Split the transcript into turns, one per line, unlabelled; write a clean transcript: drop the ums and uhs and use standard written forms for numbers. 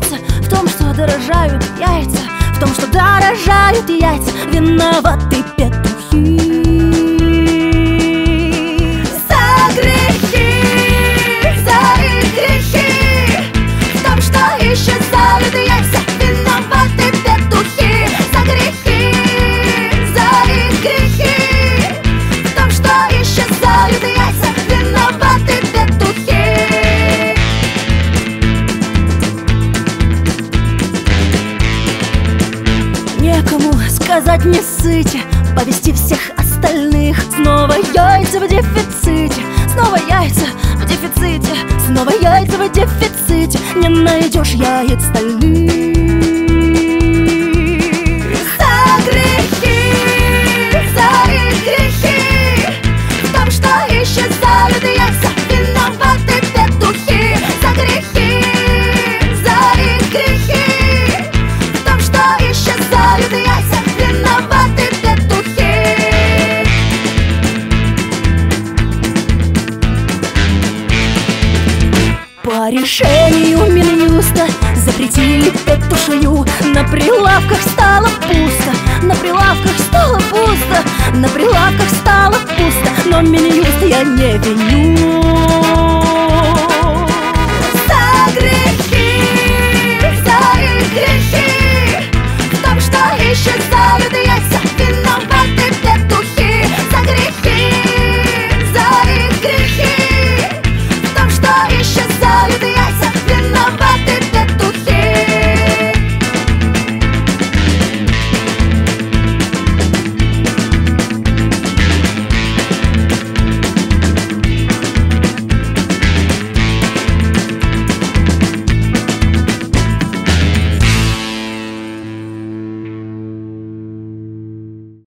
яйца, в том, что дорожают яйца, в том, что дорожают яйца, виноваты петухи. За грехи, за их грехи, в том, что исчезают яйца, виноваты петухи. За грехи, за их грехи, в том, что исчезают яйца, виноваты петухи. Некому сказать не ссыте, повести всех остальных. Снова яйца в дефиците, снова яйца в дефиците, снова яйца в дефиците. Не найдешь яиц стальных. За грехи, за их грехи, в том, что исчезают яйца, виноваты петухи. За грехи, за их грехи, в том, что исчезают яйца, виноваты петухи. По решению Минюста запретили петушью. На прилавках стало пусто, на прилавках стало пусто, на прилавках стало пусто. Но Минюст я не виню.